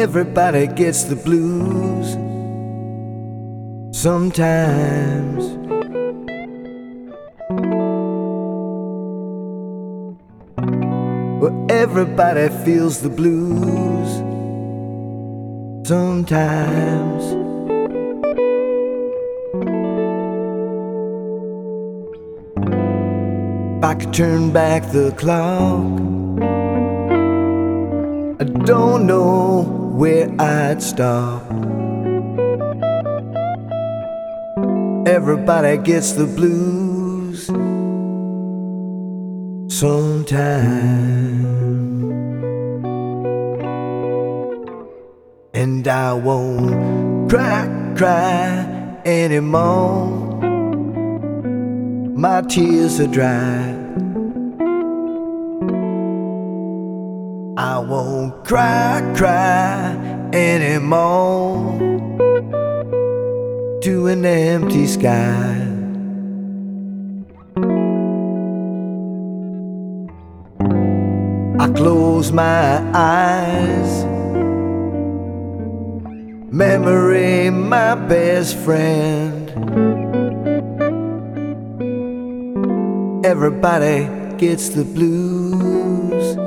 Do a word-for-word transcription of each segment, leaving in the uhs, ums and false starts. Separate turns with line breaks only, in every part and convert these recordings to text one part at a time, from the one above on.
everybody gets the blues sometimes. Well, everybody feels the blues sometimes. If I could turn back the clock, I don't know where I'd stop. Everybody gets the blues sometime. And I won't cry, cry anymore. My tears are dry. I won't cry, cry anymore to an empty sky. I close my eyes, memory my best friend. Everybody gets the blues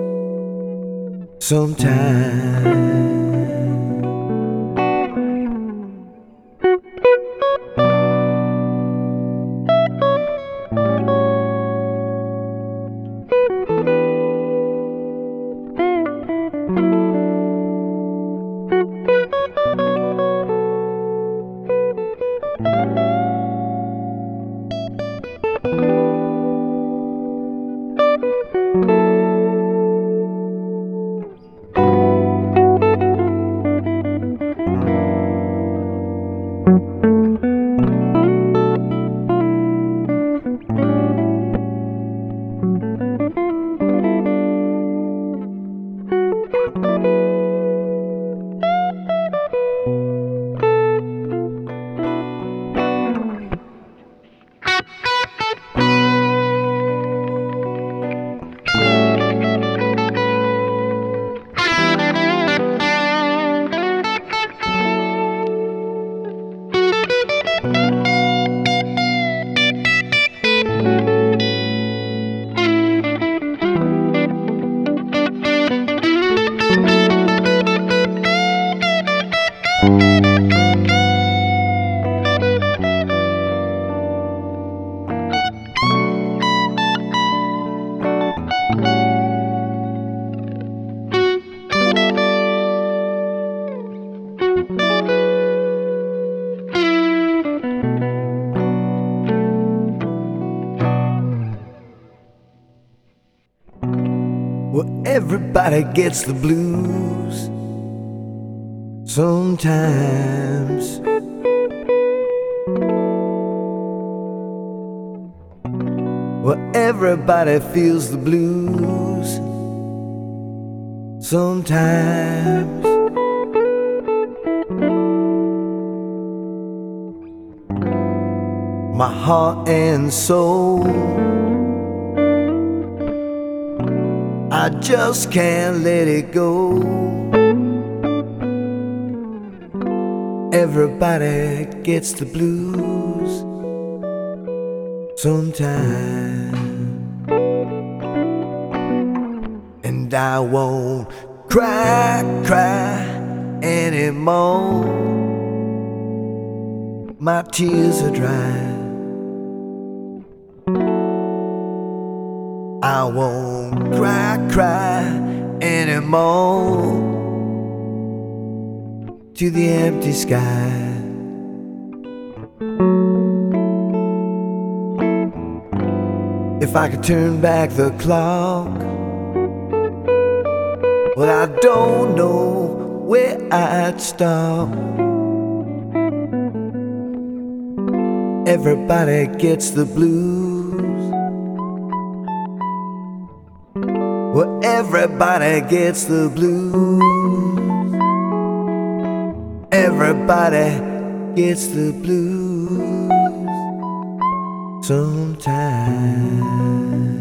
sometime. Well, everybody gets the blues sometimes. Well, everybody feels the blues sometimes. My heart and soul, I just can't let it go. Everybody gets the blues sometime. And I won't cry, cry anymore. My tears are dry. I won't cry, cry anymore to the empty sky. If I could turn back the clock, well, I don't know where I'd stop. Everybody gets the blues. Well, everybody gets the blues. Everybody gets the blues sometimes.